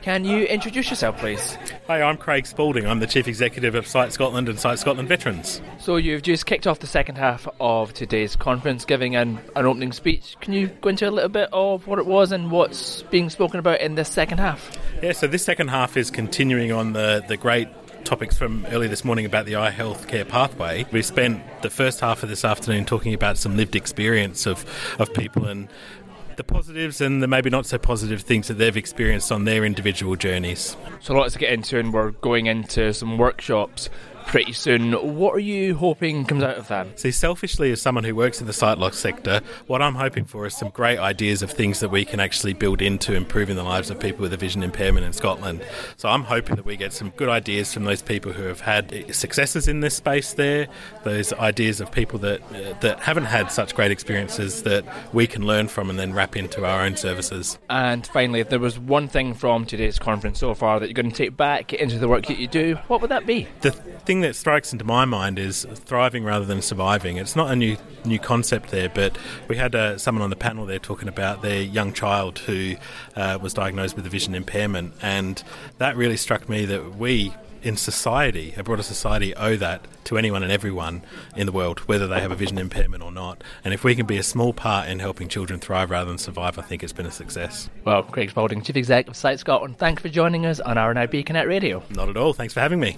Can you introduce yourself, please? Hi, I'm Craig Spalding. I'm the Chief Executive of Sight Scotland and Sight Scotland Veterans. So you've just kicked off the second half of today's conference, giving an opening speech. Can you go into a little bit of what it was and what's being spoken about in this second half? Yeah, so this second half is continuing on the great topics from earlier this morning about the eye health care pathway. We spent the first half of this afternoon talking about some lived experience of people and the positives and the maybe not so positive things that they've experienced on their individual journeys. So lots to get into, and we're going into some workshops pretty soon. What are you hoping comes out of that? See, selfishly, as someone who works in the sight loss sector, what I'm hoping for is some great ideas of things that we can actually build into improving the lives of people with a vision impairment in Scotland. So I'm hoping that we get some good ideas from those people who have had successes in this space there, those ideas of people that haven't had such great experiences that we can learn from and then wrap into our own services. And finally, if there was one thing from today's conference so far that you're going to take back into the work that you do, what would that be? The thing that strikes into my mind is thriving rather than surviving. It's not a new concept there, but we had someone on the panel there talking about their young child who was diagnosed with a vision impairment, and that really struck me that we in society, a broader society, owe that to anyone and everyone in the world, whether they have a vision impairment or not. And if we can be a small part in helping children thrive rather than survive, I think it's been a success. Well, Craig Spalding, Chief Executive of Sight Scotland, thanks for joining us on RNIB Connect Radio. Not at all. Thanks for having me.